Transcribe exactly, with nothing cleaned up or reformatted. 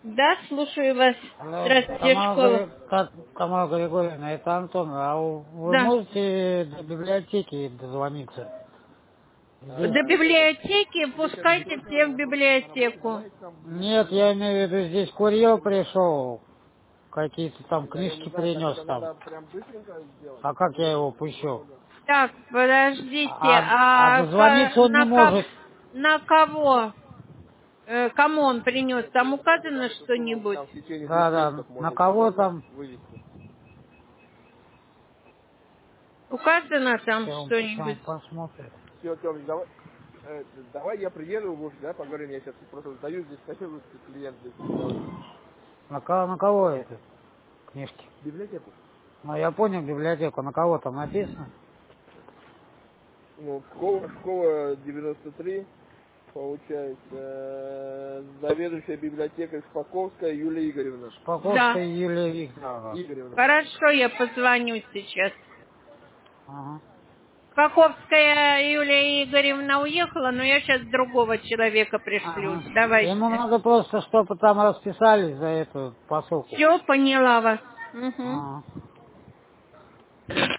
Да, слушаю вас. Алло, Здравствуйте, Тамара, школа. Гри- Та- Тамара Григорьевна, это Антон. А у- вы Да. можете до библиотеки дозвониться? Здесь... До библиотеки, пускайте всех в библиотеку. Нет, я имею в виду, здесь курьер пришел, какие-то там книжки принес там. А как я его пущу? Так, подождите, А, а а ка- дозвониться он не на, ко- может. на кого? Э, кому он принес? Там указано что-нибудь? Да, да, на кого там? Указано там Сейчас он, щас он что-нибудь? посмотрит. Все, Тёмыч, давай, э, давай я приеду, в офис, да, поговорим, я сейчас просто сдаю здесь, хочу клиент здесь. На кого, на кого это? Книжки. Библиотеку. Ну, я понял библиотеку, на кого там написано? Ну, школа, школа девяносто три, получается, э, заведующая библиотекой Шпаковская Юлия Игоревна. Спаковская Да. Юлия Викторовна. Игоревна. Хорошо, я позвоню сейчас. Ага. Спаковская Юлия Игоревна уехала, но я сейчас другого человека пришлю. Ага. Ему Давайте. надо просто, чтобы там расписались за эту посылку. Все, поняла вас. Угу. Ага.